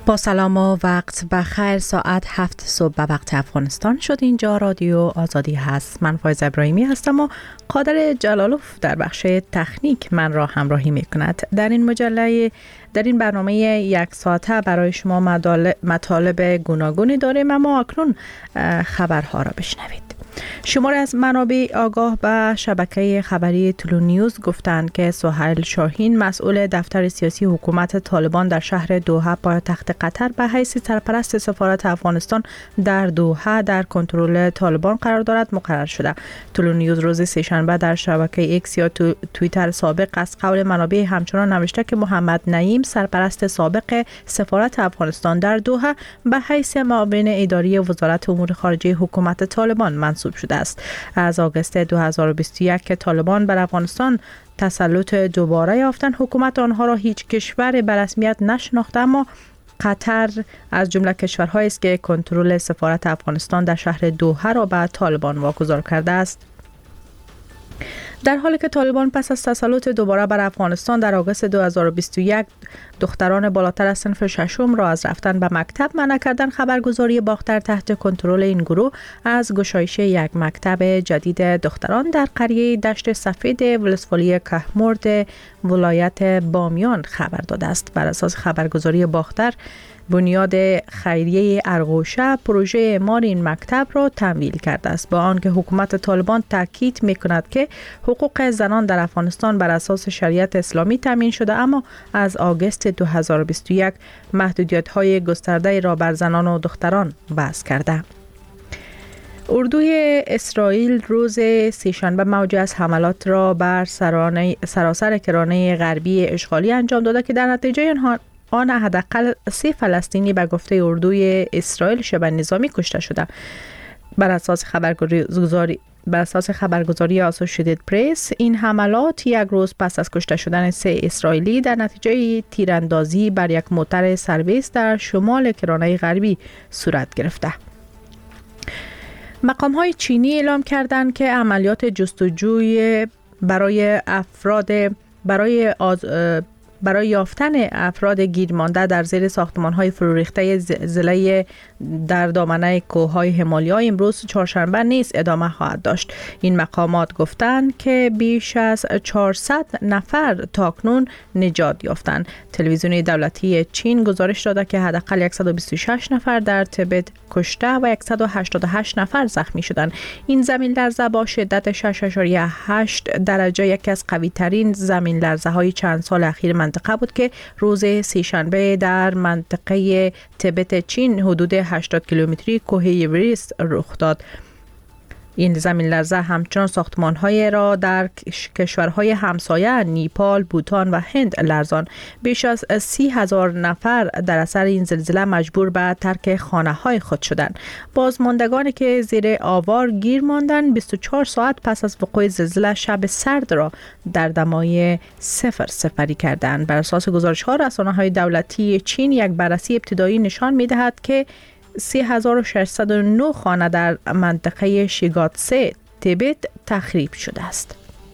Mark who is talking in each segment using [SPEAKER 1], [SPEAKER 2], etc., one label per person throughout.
[SPEAKER 1] با سلام و وقت بخیر. ساعت 7 صبح به وقت افغانستان شد. اینجا رادیو آزادی هست. من فایز ابراهیمی هستم و قادر جلالوف در بخش تکنیک من را همراهی می کند. در این برنامه یک ساعته برای شما مطالب گوناگونی داریم، اما اکنون خبرها را بشنوید. شماری از منابع آگاه به شبکه خبری تلو نیوز گفتند که سهیل شاهین، مسئول دفتر سیاسی حکومت طالبان در شهر دوحه پایتخت قطر، به حیث سرپرست سفارت افغانستان در دوحه در کنترل طالبان قرار دارد مقرر شده. تلو نیوز روز سه‌شنبه در شبکه ایکس یا توییتر سابق از قول منابع همچنان نوشته که محمد نعیم، سرپرست سابق سفارت افغانستان در دوحه، به حیث معاون اداری وزارت امور خارجه حکومت طالبان منصوب شده است. از آگوست 2021 که طالبان بر افغانستان تسلط دوباره یافتند، حکومت آنها را هیچ کشور به رسمیت نشناخته، اما قطر از جمله کشورهایی است که کنترل سفارت افغانستان در شهر دوحه را به طالبان واگذار کرده است. در حالی که طالبان پس از تسلط دوباره بر افغانستان در آگوست 2021 دختران بالاتر از صنف ششم را از رفتن به مکتب منع کردند، خبرگزاری باختر تحت کنترل این گروه از گشایش یک مکتب جدید دختران در قریه دشت سفید ولسوالی کهمرد ولایت بامیان خبر داده است. بر اساس خبرگزاری باختر، بنیاد خیریه ارغوشه پروژه اعمار این مکتب را تمویل کرده است، با آنکه حکومت طالبان تاکید می‌کند که حقوق زنان در افغانستان بر اساس شریعت اسلامی تامین شده، اما از آگوست 2021 محدودیت‌های گسترده را بر زنان و دختران وضع کرده. اردوی اسرائیل روز سه‌شنبه موجی از حملات را بر سراسر کرانه غربی اشغالی انجام داده که در نتیجه آن حداقل 3 فلسطینی به گفته اردوی اسرائیل شبه نظامی کشته شده. بر اساس خبرگزاری اسوسییتد پرس، این حملات یک روز پس از کشته شدن 3 اسرائیلی در نتیجه تیراندازی بر یک موتر سرویس در شمال کرانه غربی صورت گرفته. مقام‌های چینی اعلام کردند که عملیات جستجوی برای یافتن افراد گیرمانده در زیر ساختمان‌های فرو زلزله در دامنه کوه‌های همالیا امروز چهارشنبه نیز ادامه خواهد داشت. این مقامات گفتند که بیش از 400 نفر تاکنون نجات یافتند. تلویزیون دولتی چین گزارش داده که حداقل 126 نفر در تبت کشته و 188 نفر زخمی شدند. این زمین لرزه با شدت 6.8 درجه یکی از قوی‌ترین زمین لرزه‌های چند سال اخیر منطقه بود که روز سه‌شنبه در منطقه تبت چین حدود 80 کیلومتری کوه ایورست رخ داد. این زمین لرزه همچنان ساختمان‌های را در کشورهای همسایه نیپال، بوتان و هند لرزان. بیش از 30,000 نفر در اثر این زلزله مجبور به ترک خانه‌های خود شدند. بازماندگانی که زیر آوار گیر ماندند 24 ساعت پس از وقوع زلزله شب سرد را در دمای 0 سپری کردند. بر اساس گزارش‌ها رسانه‌های دولتی چین، یک بررسی ابتدایی نشان می‌دهد که 3609 خانه در منطقه شیگاتسه تبت تخریب شده است.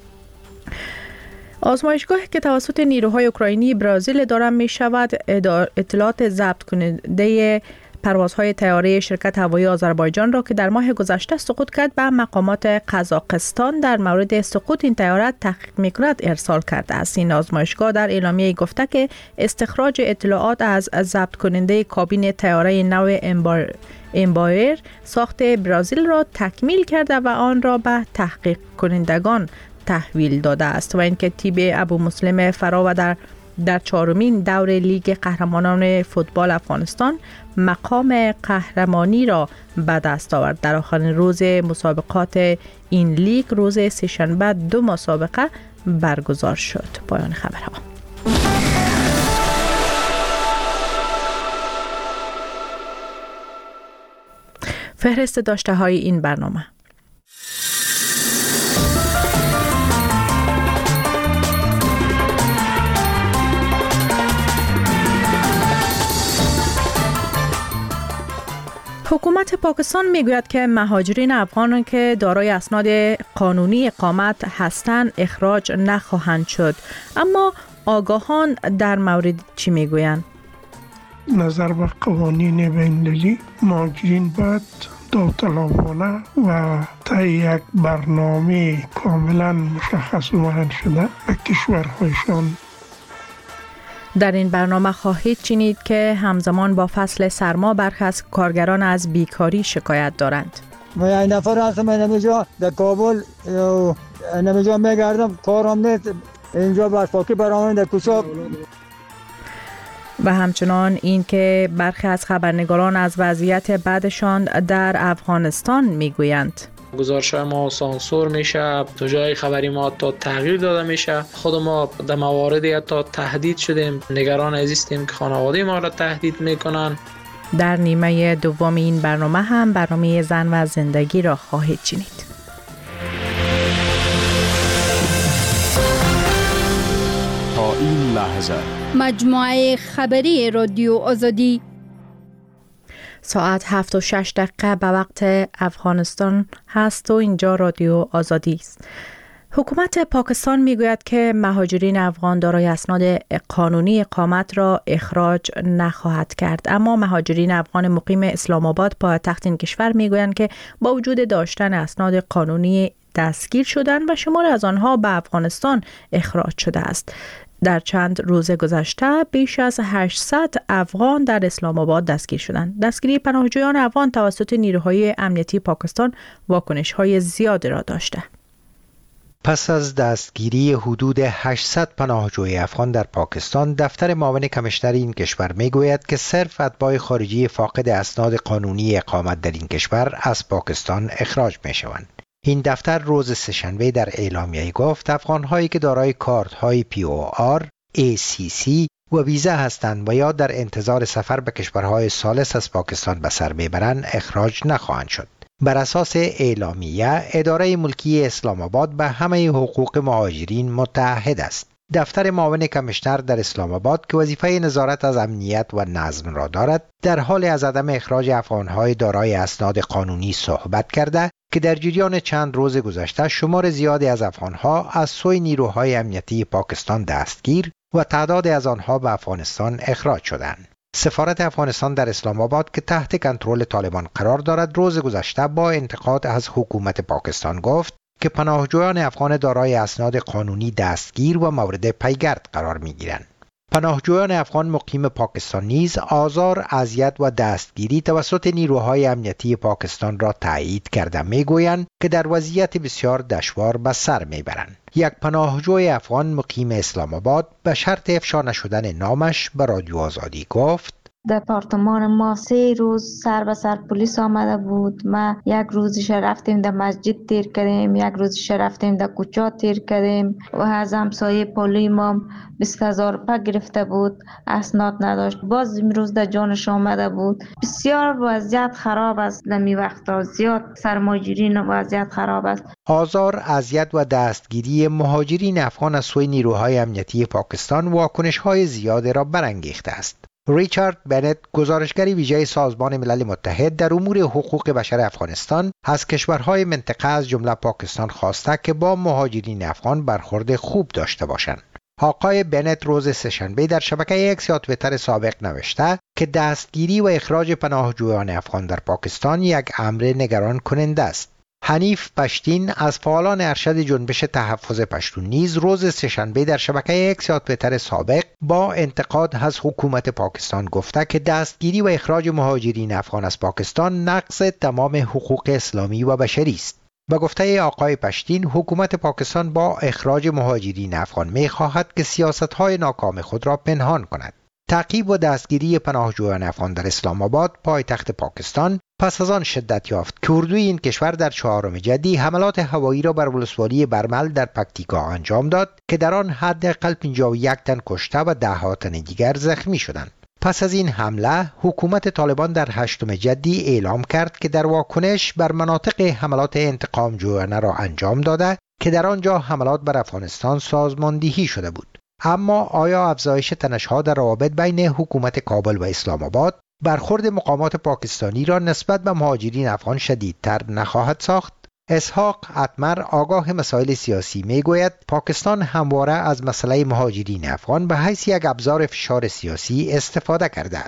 [SPEAKER 1] آزمایشگاهی که توسط نیروهای اوکراینی برزیل اداره می شود، اطلاعات ضبط کننده پروازهای طیاره شرکت هوایی آذربایجان را که در ماه گذشته سقوط کرد به مقامات قزاقستان در مورد سقوط این طیاره تحقیق می‌کند ارسال کرده است. این آزمایشگاه در اعلامیه گفته که استخراج اطلاعات از ضبط کننده کابین طیاره نو امبایر ساخت برزیل را تکمیل کرده و آن را به تحقیق کنندگان تحویل داده است و اینکه تیم ابو مسلم فرا و در 4مین دور لیگ قهرمانان فوتبال افغانستان مقام قهرمانی را به دست آورد. در آخرین روز مسابقات این لیگ روز سه‌شنبه 2 مسابقه برگزار شد. پایان خبرها. فهرست داشته های این برنامه: حکومت پاکستان میگوید که مهاجرین افغان که دارای اسناد قانونی اقامت هستند اخراج نخواهند شد. اما آگاهان در مورد چی میگویند؟
[SPEAKER 2] نظر به قوانین بین‌المللی مهاجرین باید داوطلبانه و طی یک برنامه کاملا مشخص و معین شده به کشورهایشان.
[SPEAKER 1] در این برنامه خواهید شنید که همزمان با فصل سرما برخی از کارگران از بیکاری شکایت دارند.
[SPEAKER 3] من این نفر هستم، اینجا در کابل اینجا میگردم، کارم نیست، اینجا برفاکی برامون در کوچه.
[SPEAKER 1] و همچنان این که برخی از خبرنگاران از وضعیت بعدشان در افغانستان میگویند.
[SPEAKER 4] گزارش‌های ما سانسور میشه، تو جای خبری ما تا تغییر داده میشه. خود ما در مواردی تا تهدید شدیم، نگران هستیم که خانواده ما را تهدید میکنن.
[SPEAKER 1] در نیمه دوم این برنامه هم برنامه زن و زندگی را خواهید شنید.
[SPEAKER 5] تا این لحظه
[SPEAKER 6] مجموعه خبری رادیو آزادی
[SPEAKER 1] ساعت 7:06 به وقت افغانستان هست و اینجا رادیو آزادی است. حکومت پاکستان میگوید که مهاجرین افغان دارای اسناد قانونی اقامت را اخراج نخواهد کرد، اما مهاجرین افغان مقیم اسلام آباد پایتخت این کشور میگویند که با وجود داشتن اسناد قانونی دستگیر شدند و شمار از آنها به افغانستان اخراج شده است. در چند روز گذشته بیش از 800 افغان در اسلام آباد دستگیر شدند. دستگیری پناهجویان افغان توسط نیروهای امنیتی پاکستان واکنش‌های زیادی را داشته.
[SPEAKER 7] پس از دستگیری حدود 800 پناهجوی افغان در پاکستان، دفتر معاون کمیشنر این کشور میگوید که صرف اتباع خارجی فاقد اسناد قانونی اقامت در این کشور از پاکستان اخراج میشوند. این دفتر روز سه‌شنبه در اعلامیه گفت افغان‌هایی که دارای کارت‌های POR، ACC و ویزا هستند و یا در انتظار سفر به کشورهای ثالث از پاکستان به سر میبرند اخراج نخواهند شد. بر اساس اعلامیه، اداره ملکی اسلام آباد به همه حقوق مهاجرین متعهد است. دفتر معاون کمیشنر در اسلام آباد که وظیفه نظارت از امنیت و نظم را دارد، در حال از عدم اخراج افغان‌های دارای اسناد قانونی صحبت کرده که در جریان چند روز گذشته شمار زیادی از افغان‌ها از سوی نیروهای امنیتی پاکستان دستگیر و تعداد از آنها به افغانستان اخراج شدند. سفارت افغانستان در اسلام آباد که تحت کنترل طالبان قرار دارد، روز گذشته با انتقاد از حکومت پاکستان گفت که پناهجویان افغان دارای اسناد قانونی دستگیر و مورد پیگرد قرار می‌گیرند. پناهجویان افغان مقیم پاکستان نیز آزار، اذیت و دستگیری توسط نیروهای امنیتی پاکستان را تایید کرده میگویند که در وضعیت بسیار دشوار به سر میبرند. یک پناهجوی افغان مقیم اسلام آباد به شرط افشا نشدن نامش به رادیو آزادی گفت:
[SPEAKER 8] دپارتمان ما 3 روز سر به سر پلیس آمده بود. ما یک روزش رفتیم در مسجد تیر کردیم، یک روزش رفتیم در کوچه تیر کردیم و از همسایه پولی ما 20,000 روپیه گرفته بود، اسناد نداشت. باز امروز در جانش آمده بود. بسیار وضعیت خراب است. نمی وقتا زیاد سرمایه‌گیری وضعیت خراب است.
[SPEAKER 7] آزار، اذیت و دستگیری مهاجرین افغان از سوی نیروهای امنیتی پاکستان واکنش‌های زیادی را برانگیخته است. ریچارد بنت، گزارشگر ویژه سازمان ملل متحد در امور حقوق بشر افغانستان، از کشورهای منطقه از جمله پاکستان خواسته که با مهاجرین افغان برخورد خوب داشته باشند. آقای بنت روز سه‌شنبه در شبکه اکس یا توییتر سابق نوشته که دستگیری و اخراج پناهجویان افغان در پاکستان یک امر نگران کننده است. حنیف پشتین از فعالان ارشد جنبش تحفظ پشتون نیز روز سه‌شنبه در شبکه اکس یا توییتر سابق با انتقاد از حکومت پاکستان گفته که دستگیری و اخراج مهاجرین افغان از پاکستان نقض تمام حقوق اسلامی و بشری است. به گفته آقای پشتین، حکومت پاکستان با اخراج مهاجرین افغان می‌خواهد که سیاست‌های ناکام خود را پنهان کند. تعقیب و دستگیری پناهجویان افغان در اسلام آباد، پایتخت پاکستان، پس از آن شدت یافت که اردوی این کشور در 4 جدی حملات هوایی را بر ولسوالی برمل در پکتیکا انجام داد که در آن حداقل 51 تن کشته و 10 تن دیگر زخمی شدند. پس از این حمله، حکومت طالبان در 8 جدی اعلام کرد که در واکنش بر مناطق حملات انتقام جویانه را انجام داده که در آنجا حملات بر افغانستان سازماندهی شده بود. اما آیا افزایش تنش‌ها در روابط بین حکومت کابل و اسلام آباد برخورد مقامات پاکستانی را نسبت به مهاجرین افغان شدیدتر نخواهد ساخت؟ اسحاق اتمر، آگاه مسائل سیاسی، میگوید پاکستان همواره از مسئله مهاجرین افغان به حیث یک ابزار فشار سیاسی استفاده کرده است.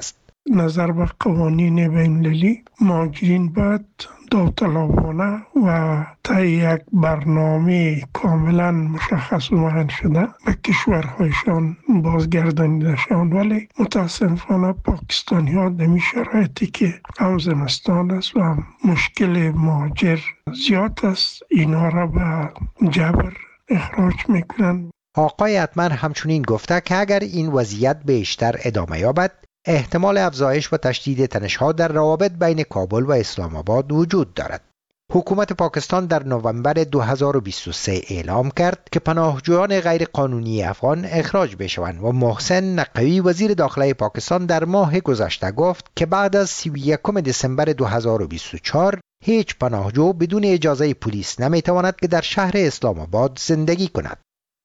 [SPEAKER 2] نظر به قوانین بین‌المللی مهاجرین باید داوطلبانه و طی یک برنامه کاملا مشخص و معین شده به کشورهایشان بازگردانیده شوند، ولی متاسفانه پاکستانی ها در این شرایطی که هم زمستان است و مشکل مهاجر زیاد است، اینها را به جبر اخراج میکنند.
[SPEAKER 7] آقای اتمر همچنین گفته که اگر این وضعیت بیشتر ادامه یابد، احتمال افزایش و تشدید تنش‌ها در روابط بین کابل و اسلام آباد وجود دارد. حکومت پاکستان در نوامبر 2023 اعلام کرد که پناهجویان غیرقانونی افغان اخراج بشوند و محسن نقوی وزیر داخله پاکستان در ماه گذشته گفت که بعد از 31 دسامبر 2024 هیچ پناهجو بدون اجازه پلیس نمیتواند که در شهر اسلام آباد زندگی کند.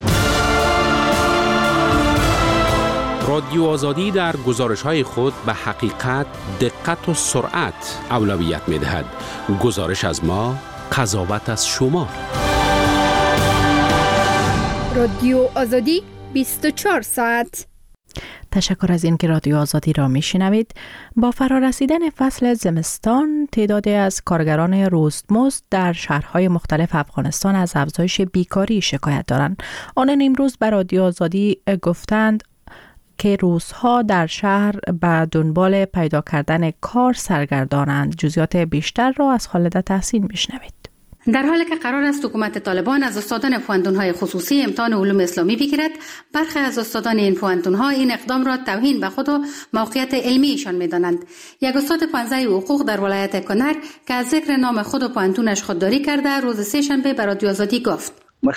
[SPEAKER 9] رادیو آزادی در گزارش‌های خود به حقیقت، دقت و سرعت اولویت می‌دهد. گزارش از ما، قضاوت از شما.
[SPEAKER 6] رادیو آزادی 24 ساعت.
[SPEAKER 1] تشکر از اینکه رادیو آزادی را میشنوید. با فرارسیدن فصل زمستان، تعدادی از کارگران روزمزد در شهرهای مختلف افغانستان از افزایش بیکاری شکایت دارند. آنان امروز به رادیو آزادی گفتند که روزها در شهر به دنبال پیدا کردن کار سرگردانند. جزئیات بیشتر را از خالد تحسین میشنوید.
[SPEAKER 10] در حالی که قرار است حکومت طالبان از استادان پوهنتون‌های خصوصی امتحان علوم اسلامی بگیرد، برخی از استادان این پوهنتون‌ها این اقدام را توهین به خود و موقعیت علمیشان می‌دانند. یک استاد پانزه حقوق در ولایت کنر که از ذکر نام خود و پوهنتونش خودداری کرده، روز سه‌شنبه به رادیو آزادی گفت: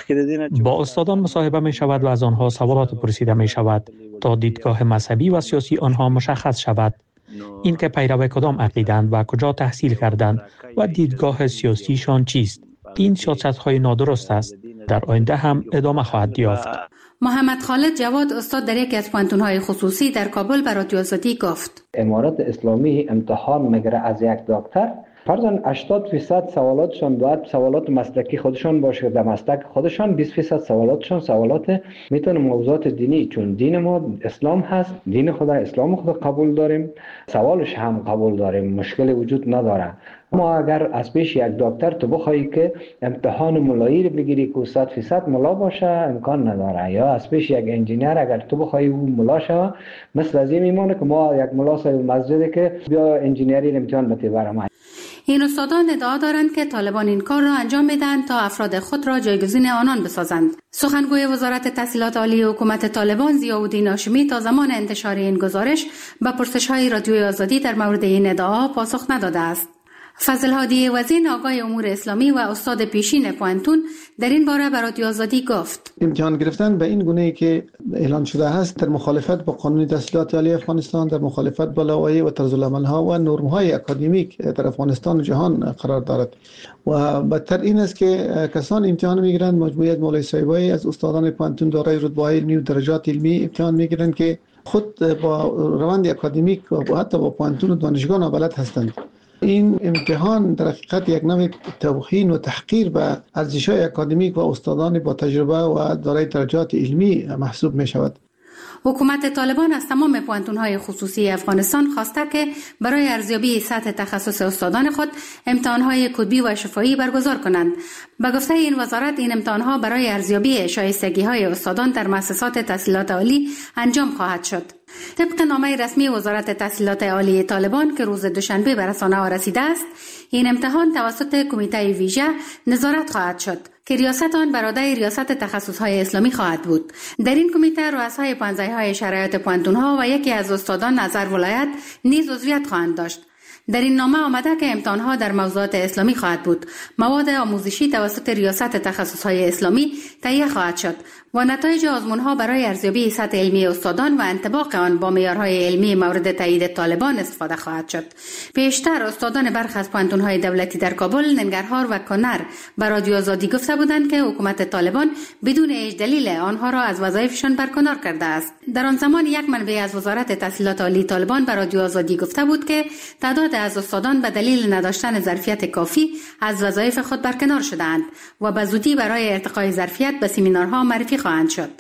[SPEAKER 11] با استادان مصاحبه می شود و از آنها سوالات پرسیده می شود تا دیدگاه مذهبی و سیاسی آنها مشخص شود. این که پیرو کدام عقیدند و کجا تحصیل کردند و دیدگاه سیاسیشان چیست. این سیاست‌های نادرست است. در آینده هم ادامه خواهد یافت.
[SPEAKER 10] محمد خالد جواد، استاد در یکی از پوهنتون‌های خصوصی در کابل، به رادیو آزادی گفت:
[SPEAKER 12] امارات اسلامی امتحان میگیره از یک دکتر، فرضاً 80% سوالاتشان باید سوالات مسلکی خودشان باشه، در مسلک خودشان 20% سوالاتشان سوالات میتونه موضوعات دینی، چون دین ما اسلام هست، دین خدا اسلام خدا قبول داریم، سوالش هم قبول داریم، مشکل وجود نداره. ما اگر از پیش یک دکتر تو بخوایی که امتحان ملایی رو بگیری که 100% ملا باشه، امکان نداره. یا از پیش یک انجینیر اگر تو بخوایی او ملا شه، مثل از این میمونه که ما یک ملا صاحب مسجد که بیا انجینیری رو امتحان بده برام.
[SPEAKER 10] این استادان ادعا دارند که طالبان این کار را انجام میدهند تا افراد خود را جایگزین آنان بسازند. سخنگوی وزارت تحصیلات عالی حکومت طالبان ضیاءالدین هاشمی تا زمان انتشار این گزارش به پرسش‌های رادیوی آزادی در مورد این ادعاها پاسخ نداده است. فضل هادی وزین، آقای امور اسلامی و استاد پیشین پوهنتون، در این باره به رادیو آزادی گفت:
[SPEAKER 13] امتحان گرفتن به این گونه‌ای که اعلان شده است در مخالفت با قانون تحصیلات عالی افغانستان، در مخالفت با لوایح و طرزالعمل‌ها و نرم‌های اکادمیک در افغانستان و جهان قرار دارد. و بدتر این است که کسان امتحان میگیرند، مجموعه مولای صاحبایی از استادان پوهنتون دارای رتبه‌های علمی و درجات علمی امتحان میگیرند که خود با روند اکادمیک و حتی با پوهنتون و دانشگاه نابلد هستند. این امتحان در حقیقت یک نوع توهین و تحقیر به ارزش‌های اکادمیک و استادان با تجربه و دارای درجات علمی محسوب می شود.
[SPEAKER 10] حکومت طالبان از تمام پوهنتون‌های خصوصی افغانستان خواسته که برای ارزیابی سطح تخصص استادان خود امتحان‌های کتبی و شفاهی برگزار کنند. به گفته این وزارت، این امتحان‌ها برای ارزیابی شایستگی‌های استادان در مؤسسات تحصیلات عالی انجام خواهد شد. طبق نامه رسمی وزارت تحصیلات عالی طالبان که روز دوشنبه به رسانه‌ها رسیده است، این امتحان توسط کمیته ویژه نظارت خواهد شد که ریاست آن بر عهده ریاست تخصص‌های اسلامی خواهد بود. در این کمیته رؤسای پانزه‌های شرایط پوهنتون‌ها و یکی از استادان از هر ولایت نیز عضویت خواهند داشت. در این نامه آمده که امتحان‌ها در موضوعات اسلامی خواهد بود. مواد آموزشی توسط ریاست تخصص‌های اسلامی تهیه خواهد شد و نتایج آزمون‌ها برای ارزیابی سطح علمی استادان و انطباق آن با معیارهای علمی مورد تایید طالبان استفاده خواهد شد. پیشتر استادان برخی از پوهنتون‌های دولتی در کابل، ننگرهار و کنر به رادیو آزادی گفته بودند که حکومت طالبان بدون هیچ دلیل آنها را از وظایفشان برکنار کرده است. در آن زمان یک منبع از وزارت تحصیلات عالی طالبان به رادیو آزادی گفته بود که تعداد از استادان به دلیل نداشتن ظرفیت کافی از وظایف خود برکنار شدند و به زودی برای ارتقای ظرفیت به سمینارها معرفی خواهند شد.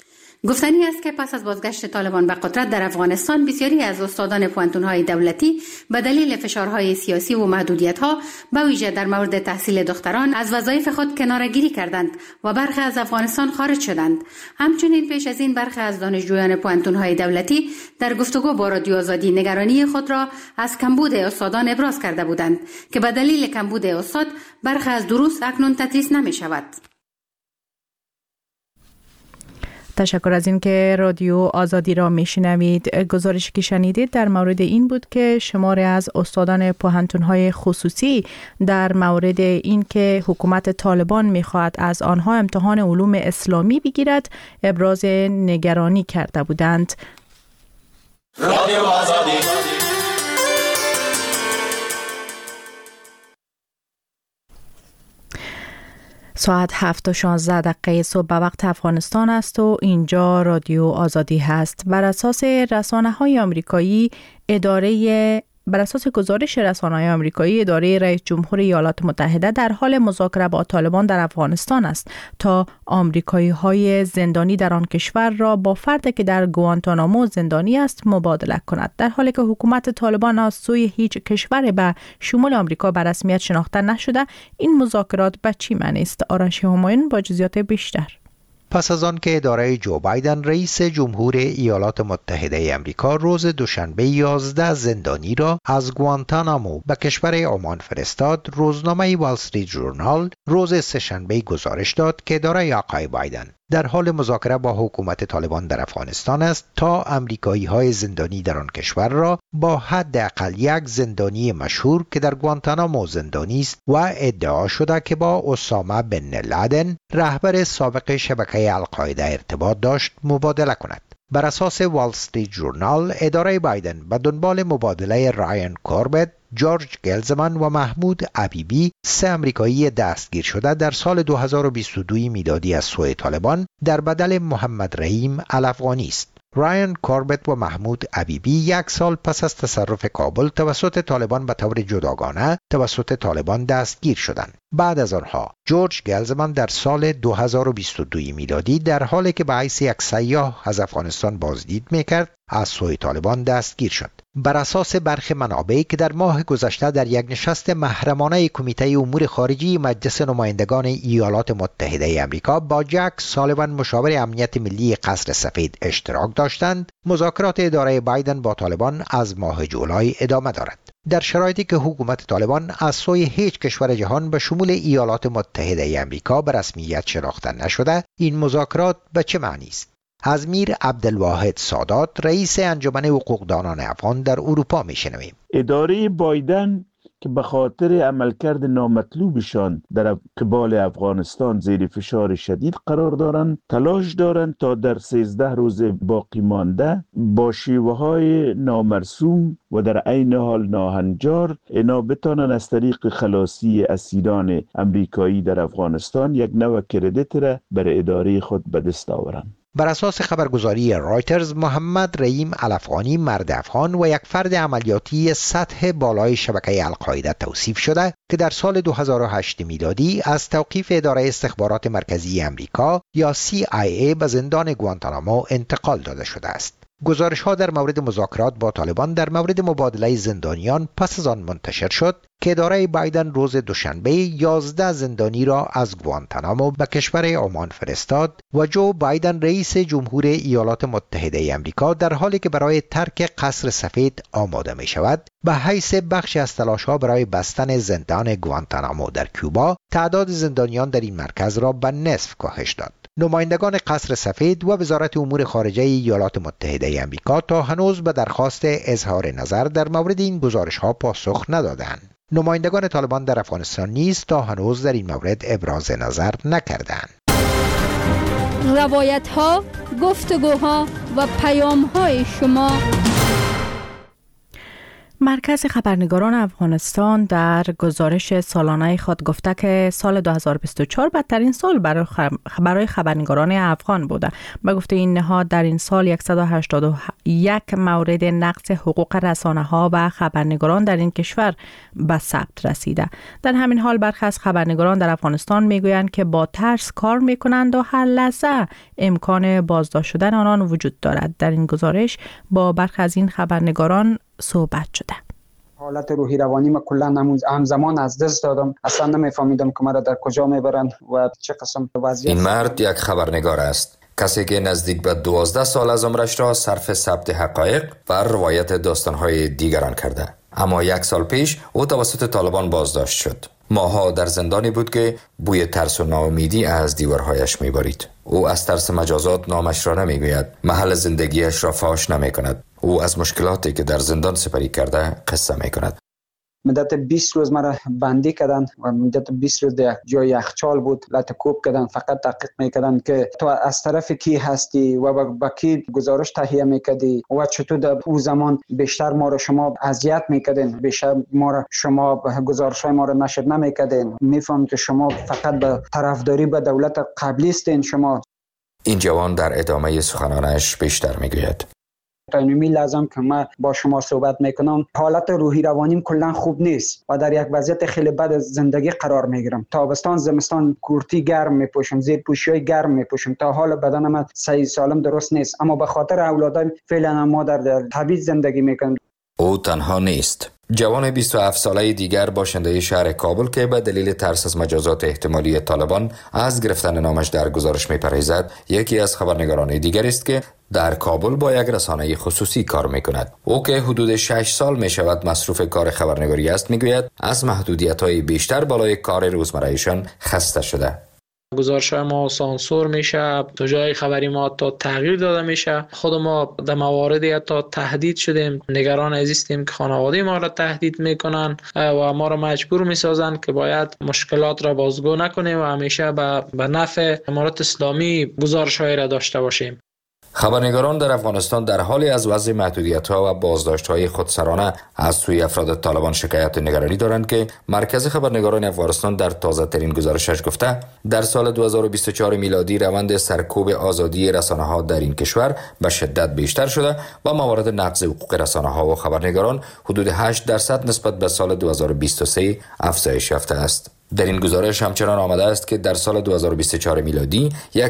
[SPEAKER 10] گفتنی است که پس از بازگشت طالبان به قدرت در افغانستان بسیاری از استادان پوهنتون‌های دولتی به دلیل فشارهای سیاسی و محدودیت‌ها به ویژه در مورد تحصیل دختران از وظایف خود کناره‌گیری کردند و برخی از افغانستان خارج شدند. همچنین پیش از این برخی از دانشجویان پوهنتون‌های دولتی در گفتگو با رادیو آزادی نگرانی خود را از کمبود استادان ابراز کرده بودند که به دلیل کمبود استاد برخی از دروس اکنون تدریس نمی‌شود.
[SPEAKER 1] تشکر از این که رادیو آزادی را میشنوید. گزارشی که شنیدید در مورد این بود که شماری از استادان پوهنتون‌های خصوصی در مورد این که حکومت طالبان میخواهد از آنها امتحان علوم اسلامی بگیرد ابراز نگرانی کرده بودند. رادیو آزادی ساعت 7:16 صبح به وقت افغانستان است و اینجا رادیو آزادی هست. بر اساس گزارش رسانه‌های آمریکایی، اداره رئیس جمهور ایالات متحده در حال مذاکره با طالبان در افغانستان است تا آمریکایی‌های زندانی در آن کشور را با فردی که در گوانتانامو زندانی است مبادله کند، در حالی که حکومت طالبان از سوی هیچ کشور به شمول آمریکا به رسمیت شناخته نشده. این مذاکرات به چی معنی است؟ آرش همایون با جزئیات بیشتر.
[SPEAKER 7] پس از آن که اداره جو بایدن رئیس جمهور ایالات متحده آمریکا روز دوشنبه 11 زندانی را از گوانتانامو به کشور عمان فرستاد، روزنامه وال استریت ژورنال روز سه‌شنبه گزارش داد که اداره آقای بایدن در حال مذاکره با حکومت طالبان در افغانستان است تا آمریکایی‌های زندانی در آن کشور را با حداقل یک زندانی مشهور که در گوانتانامو زندانی است و ادعا شده که با اسامه بن لادن رهبر سابق شبکه القاعده ارتباط داشت مبادله کند. بر اساس وال استریت ژورنال اداره بایدن به دنبال مبادله رایان کوربت، جورج گلزمن و محمود عبیبی، 3 آمریکایی دستگیر شده در سال 2022 میلادی از سوی طالبان در بدل محمد رحیم الافغانی است. رایان کوربت و محمود عبیبی 1 سال پس از تصرف کابل توسط طالبان به طور جداگانه توسط طالبان دستگیر شدند. بعد از آنها جورج گلزمن در سال 2022 میلادی در حالی که به حیث یک سیاح از افغانستان بازدید میکرد از سوی طالبان دستگیر شد. بر اساس برخی منابع که در ماه گذشته در یک نشست محرمانه کمیته امور خارجی مجلس نمایندگان ایالات متحده آمریکا با جک سالیوان مشاور امنیت ملی قصر سفید اشتراک داشتند، مذاکرات اداره بایدن با طالبان از ماه جولای ادامه دارد. در شرایطی که حکومت طالبان از سوی هیچ کشور جهان به شمول ایالات متحده آمریکا به رسمیت شناخته نشده، این مذاکرات به چه معنی است؟ ازمیر عبدالواحد سادات، رئیس انجمن حقوقدانان افغان در اروپا میشنویم.
[SPEAKER 14] اداره بایدن که به خاطر عملکرد نامطلوبشان در قبال افغانستان زیر فشار شدید قرار دارند، تلاش دارند تا در 13 روز باقی مانده با شیوه‌های نامرسوم و در عین حال ناهنجار اینا بتانند از طریق خلاصی اسیران امریکایی در افغانستان یک نوع کردیت را بر اداره خود به دست آورند.
[SPEAKER 7] بر اساس خبرگزاری رایترز، محمد رحیم الافغانی مرد افغان و یک فرد عملیاتی سطح بالای شبکه القاعده توصیف شده که در سال 2008 میلادی از توقیف اداره استخبارات مرکزی امریکا یا CIA به زندان گوانتانامو انتقال داده شده است. گزارش ها در مورد مذاکرات با طالبان در مورد مبادله زندانیان پس از آن منتشر شد که اداره بایدن روز دوشنبه 11 زندانی را از گوانتانامو به کشور عمان فرستاد و جو بایدن رئیس جمهور ایالات متحده آمریکا در حالی که برای ترک قصر سفید آماده می شود به حیث بخشی از تلاش ها برای بستن زندان گوانتانامو در کوبا تعداد زندانیان در این مرکز را به نصف کاهش داد. نمایندگان قصر سفید و وزارت امور خارجه ایالات متحده آمریکا تا هنوز به درخواست اظهار نظر در مورد این گزارش ها پاسخ ندادند. نمایندگان طالبان در افغانستان نیز تا هنوز در این مورد ابراز نظر نکردند.
[SPEAKER 6] روایت ها، گفتگوها و پیام های شما.
[SPEAKER 1] مرکز خبرنگاران افغانستان در گزارش سالانه خود گفته که سال 2024 بدترین سال برای خبرنگاران افغان بوده. به گفته این نهاد در این سال 181 مورد نقض حقوق رسانه‌ها و خبرنگاران در این کشور به ثبت رسیده. در همین حال برخی از خبرنگاران در افغانستان میگویند که با ترس کار میکنند و هر لحظه امکان بازداشت شدن آنان وجود دارد. در این گزارش با برخی از این خبرنگاران صحبت شده.
[SPEAKER 15] حالت روحی روانی ما کلا همزمان از دست دادم. اصلا نمیفهمیدم که مرا در کجا میبرن و چه قسم وضعیت.
[SPEAKER 16] این مرد یک خبرنگار است، کسی که نزدیک به 12 سال از عمرش را صرف ثبت حقایق و روایت داستان‌های دیگران کرده. اما 1 سال پیش او توسط طالبان بازداشت شد. ماها در زندانی بود که بوی ترس و ناامیدی از دیوارهایش میبارید. او از ترس مجازات نامش را نمیگوید، محل زندگیش را فاش نمیکند. او از مشکلاتی که در زندان سپری کرده قصه میکند.
[SPEAKER 15] مدت 20 روز مرا بندی کردن و مدت 20 روز در جای یخچال بود، لطکوب کردن، فقط تحقیق میکردن که تو از طرف کی هستی و با کی گزارش تهیه میکردی و چطور در اون زمان بیشتر ما را شما اذیت میکردین، بیشتر ما را شما گزارش‌های ما را نشر نمیکردین. میفهم که شما فقط به طرفداری به دولت قبلی هستین. شما
[SPEAKER 16] این جوان در ادامه سخنانش بیشتر میگوید.
[SPEAKER 15] تایمی لازم که من با شما صحبت میکنم، حالت روحی روانیم کلا خوب نیست و در یک وضعیت خیلی بد زندگی قرار میگیرم. تابستان زمستان کورتی گرم میپوشم، زیر پوشیای گرم میپوشم، تا حال بدن من صحیح سالم درست نیست، اما به خاطر اولادم فعلا ما در تبعیض زندگی میکنیم.
[SPEAKER 16] او تنها نیست. جوان 27 ساله دیگر باشنده شهر کابل که به دلیل ترس از مجازات احتمالی طالبان از گرفتن نامش در گزارش میپرهیزد، یکی از خبرنگاران دیگر است که در کابل با یک رسانه خصوصی کار میکند. او که حدود 6 سال میشود مصروف کار خبرنگاری است، میگوید از محدودیت‌های بیشتر بالای کار روزمره‌ایشان خسته شده.
[SPEAKER 4] گزارش‌های ما سانسور میشه، تو جای خبری ما تا تغییر داده میشه. خود ما در مواردی تا تهدید شدیم، نگران هستیم که خانواده ما را تهدید میکنن و ما را مجبور میسازن که باید مشکلات را بازگو نکنیم و همیشه به نفع امارت اسلامی گزارش‌های را داشته باشیم.
[SPEAKER 16] خبرنگاران در افغانستان در حالی از وضع محدودیت‌ها و بازداشت‌های خودسرانه از سوی افراد طالبان شکایت نگرانی دارند که مرکز خبرنگاران افغانستان در تازه‌ترین گزارشش گفته در سال 2024 میلادی روند سرکوب آزادی رسانه‌ها در این کشور به شدت بیشتر شده و موارد نقض حقوق رسانه‌ها و خبرنگاران حدود 8% نسبت به سال 2023 افزایش یافته است. در این گزارش همچنان آمده است که در سال 2024 میلادی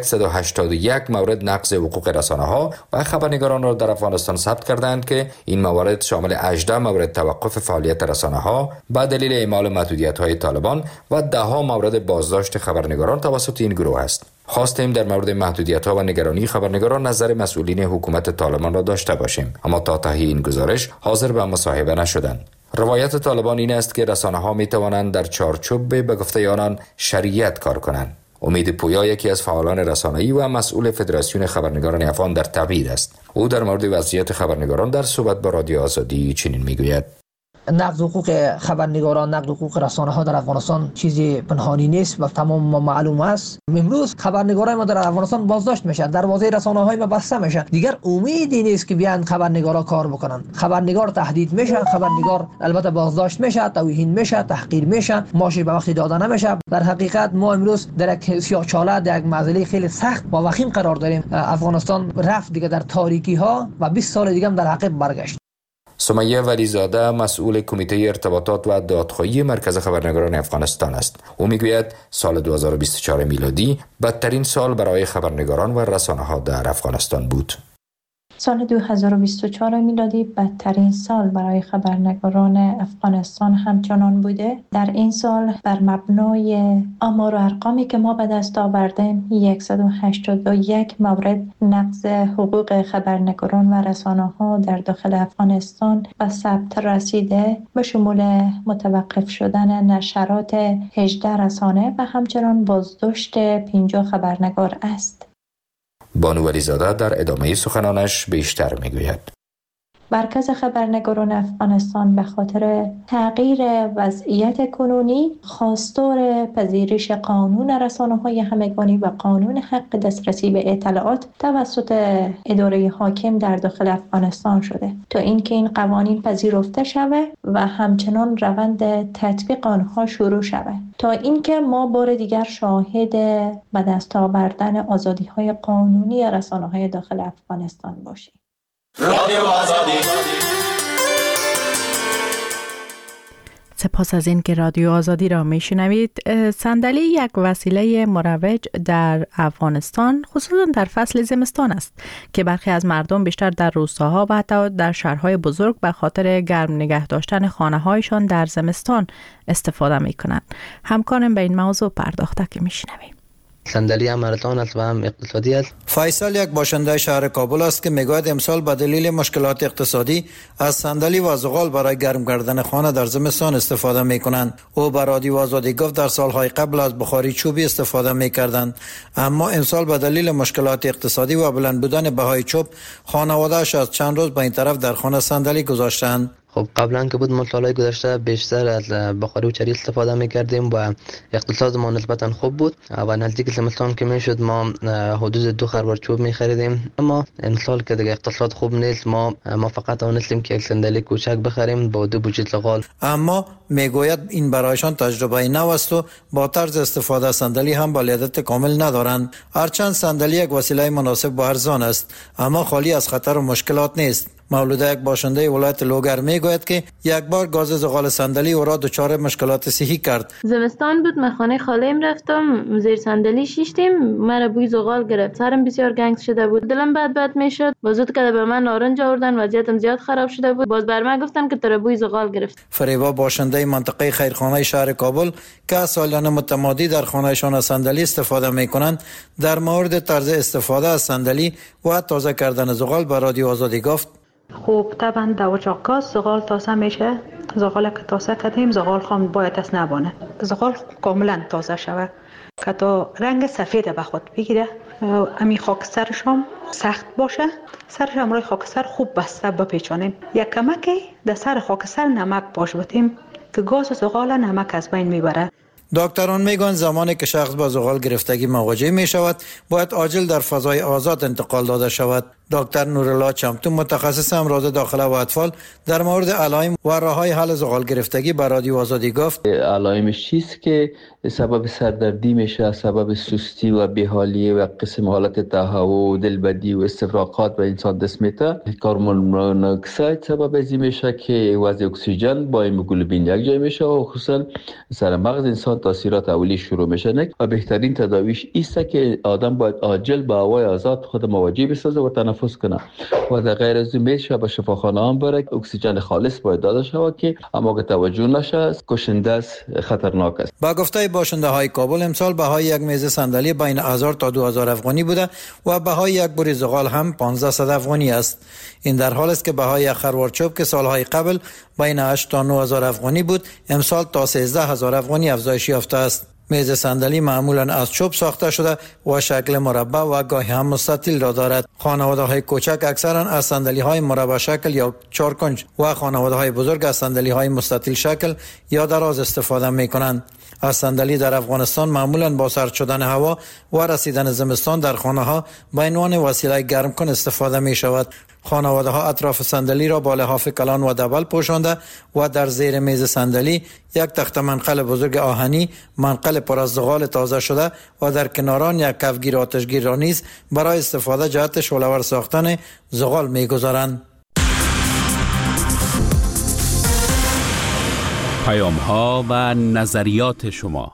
[SPEAKER 16] 181 مورد نقض حقوق رسانه‌ها و خبرنگاران را در افغانستان ثبت کردند که این موارد شامل 18 مورد توقف فعالیت رسانه‌ها به دلیل اعمال محدودیت‌های طالبان و 10 مورد بازداشت خبرنگاران توسط این گروه است. خواستیم در مورد محدودیت‌ها و نگرانی خبرنگاران نظر مسئولین حکومت طالبان را داشته باشیم، اما تا ته این گزارش حاضر به مصاحبه نشدند. روایت طالبان این است که رسانه‌ها می‌توانند در چارچوب به گفته آنان شریعت کار کنند. امید پویا یکی از فعالان رسانه‌ای و مسئول فدراسیون خبرنگاران افغان در تبعید است. او در مورد وضعیت خبرنگاران در صحبت با رادیو آزادی چنین میگوید:
[SPEAKER 17] نقض حقوق خبرنگاران، نقض حقوق رسانه‌ها در افغانستان چیزی پنهانی نیست و تمام ما معلوم است. امروز خبرنگارای ما در افغانستان بازداشت میشن، دروازه رسانه‌های ما بسته میشه. دیگر امیدی نیست که بیان خبرنگارا کار بکنن. خبرنگار تهدید میشه، خبرنگار البته بازداشت میشه، توهین میشه، تحقیر میشه، معاشی به وقتی داده نمیشه. در حقیقت ما امروز در یک سیاه‌چاله، در یک معضله خیلی سخت و وخیم قرار داریم. افغانستان رفت دیگه در تاریکی ها و 20 سال دیگه هم در عقب برگشت.
[SPEAKER 16] سمیه ولیزاده مسئول کمیته ارتباطات و دادخواهی مرکز خبرنگاران افغانستان است. او میگوید سال 2024 میلادی بدترین سال برای خبرنگاران و رسانه‌ها در افغانستان بود.
[SPEAKER 18] سال 2024 میلادی بدترین سال برای خبرنگاران افغانستان همچنان بوده. در این سال بر مبنای آمار و ارقامی که ما به دست آوردیم 181 مورد نقض حقوق خبرنگاران و رسانه‌ها در داخل افغانستان به ثبت رسیده، به شمول متوقف شدن نشرات 18 رسانه و همچنان بازداشت 50 خبرنگار است.
[SPEAKER 16] بانو ولیزاده در ادامه سخنانش بیشتر میگوید:
[SPEAKER 18] مرکز خبرنگاران افغانستان به خاطر تغییر وضعیت کنونی خواستار پذیرش قانون رسانه‌های همگانی و قانون حق دسترسی به اطلاعات توسط اداره حاکم در داخل افغانستان شده تا اینکه این قوانین پذیرفته شود و همچنان روند تطبیق آنها شروع شود تا اینکه ما بار دیگر شاهد به دست آوردن آزادی‌های قانونی رسانه‌های داخل افغانستان باشیم.
[SPEAKER 19] رادیو آزادی.
[SPEAKER 1] سپاس از این که رادیو آزادی را میشنوید. صندلی یک وسیله مروج در افغانستان خصوصا در فصل زمستان است که برخی از مردم بیشتر در روستاها و حتی در شهرهای بزرگ به خاطر گرم نگه داشتن خانه‌هایشان در زمستان استفاده میکنند. همکارم به این موضوع پرداخته که میشنویم.
[SPEAKER 20] صندلی هم ارزان است و هم اقتصادی است.
[SPEAKER 21] فیصل یک باشنده شهر کابل است که میگوید امسال به دلیل مشکلات اقتصادی از صندلی و زغال برای گرم کردن خانه در زمستان استفاده میکنند. او به رادیو آزادی گفت در سالهای قبل از بخاری چوبی استفاده میکردند، اما امسال به دلیل مشکلات اقتصادی و بلند بودن بهای چوب خانواده‌اش از چند روز به این طرف در خانه صندلی گذاشتند.
[SPEAKER 20] خب قبلا که بود ما سالهای گذشته بیشتر از بخاری و چری استفاده میکردیم و اقتصاد ما نسبتا خوب بود و نزدیک زمستان که میشد ما حدود 2 خروار چوب میخریدیم، اما امسال که دیگه اقتصاد خوب نیست ما فقط توانستیم که یک صندلی کوچک بخریم با 2 بوجه زغال.
[SPEAKER 21] اما میگوید این برایشان تجربه نو است و با طرز استفاده از صندلی هم بلدیت کامل ندارند. هرچند صندلی یک وسیله مناسب و ارزان است اما خالی از خطر و مشکلات نیست. مولوده یک باشنده ولایت لوگر میگوید که یک بار گاز زغال صندلی او را دچار مشکلات صحی کرد.
[SPEAKER 22] زمستان بود، من خانه خاله‌ام رفتم، زیر صندلی شیشتیم، مرا بوی زغال گرفت، سرم بسیار گنگ شده بود، دلم بد میشد. بازود که به من نارنج آوردن، وضعیتم زیاد خراب شده بود. باز بر من گفتن که ترا بوی زغال گرفت.
[SPEAKER 21] فریبا باشنده منطقه خیرخانه شهر کابل که سالانه متمادی در خانهشان از صندلی استفاده میکنند در مورد طرز استفاده از صندلی و تازه کردن زغال به رادیو آزادی گفت.
[SPEAKER 23] خوب طبعا در وچاق گاز زغال تازه میشه. زغال که تازه کردیم زغال خام باید از نبانه. زغال کاملا تازه شود که تا رنگ سفید به خود بگیره. امی خاکسترش هم سخت باشه، سرش هم روی خاکستر خوب بسته بپیچانیم. یک کمکی در سر خاکستر نمک باش بتیم که گاز زغال نمک از بین میبره.
[SPEAKER 21] دکتران میگن زمانی که شخص با زغال گرفتگی مواجه می شود باید عاجل در فضای آزاد انتقال داده شود. دکتر نورالله چمتو متخصص امراض داخله و اطفال در مورد علائم و راههای حل زغال گرفتگی به رادیو آزادی گفت.
[SPEAKER 24] علائمش چیست که سبب سردردی میشه، سبب سستی و بیحالی و قسم حالت تهوع و دلبدی و استفراغات به انسان دست میده. کربن مونوکساید سبب ازی میشه که وضع اکسیژن با هموگلوبین یک جای میشه و خصوصا سر مغز انسان تاثیرات اولی شروع میشه و بهترین تداویش ایست که آدم باید عاجل با هوای آزاد خود مواجه بسازه و تنفس کنه و در غیر از این میشه به شفاخانه هم بره. اکسیژن خالص باید داده شود که اما که توجه نشه کشنده است، خطرناک است.
[SPEAKER 21] با گفته باشنده های کابل امسال بهای یک میز صندلی بین 1000 تا 2000 افغانی بوده و بهای یک بوری زغال هم 1500 افغانی است. این در حال است که بهای یک خروار چوب که سالهای قبل بین 8 تا 9000 افغانی بود امسال تا 13000 افغانی افزایش یافته است. میز صندلی معمولا از چوب ساخته شده و شکل مربع و گاهی هم مستطیل را دارد. خانواده‌های کوچک اکثرا از صندلی‌های مربع شکل یا چارکنج و خانواده‌های بزرگ از صندلی‌های مستطیل شکل یا دراز استفاده می‌کنند. از صندلی در افغانستان معمولا با سرد شدن هوا و رسیدن زمستان در خانه‌ها به عنوان وسیله گرم کن استفاده می‌شود. خانواده‌ها اطراف صندلی را با لحاف کلان و دبل پوشانده و در زیر میز صندلی یک تخت منقل بزرگ آهنی، منقل پر از زغال تازه شده و در کناران یک کفگیر آتشگیر را نیز برای استفاده جهت شعله‌ور ساختن زغال می‌گذارند.
[SPEAKER 9] پیام‌ها و نظریات شما.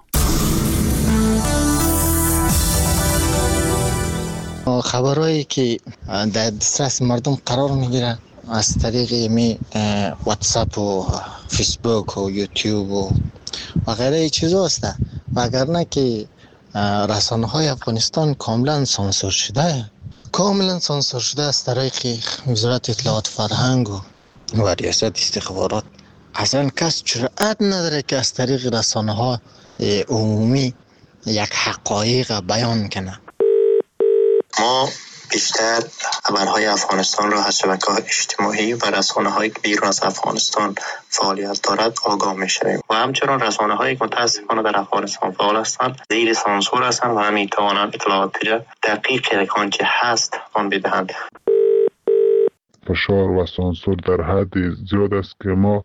[SPEAKER 25] خبرهایی که در دسترس مردم قرار میگیره از طریق واتساپ و فیسبوک و یوتیوب و غیره چیزا است و اگر که رسانه های افغانستان کاملا سانسور شده از طریق وزارت اطلاعات فرهنگ و ریاست استخبارات. اصلا کس جرأت نداره که از طریق رسانه ها عمومی یک حقایق بیان کنه.
[SPEAKER 26] ما
[SPEAKER 2] بیشتر خبرهای افغانستان را از شبکه‌های اجتماعی و رسانه‌های بیرون از افغانستان فعالیت دارد آگاه می‌شویم و همچنین رسانه‌هایی که متأسفانه در افغانستان فعال هستند زیر سانسور هستند و نمی‌توانند اطلاعات دقیق آنچه هست آن بدهند.
[SPEAKER 3] فشار و سانسور در حد زیاد است که ما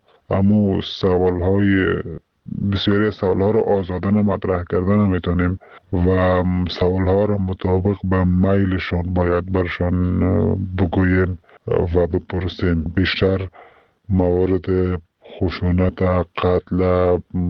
[SPEAKER 3] بسیاری از سوال‌ها را آزادانه مطرح کردن نمی‌تونیم و سوال‌ها را مطابق به میلشان باید برشان بگوییم و بپرسیم. بیشتر موارد خشونت، قتل،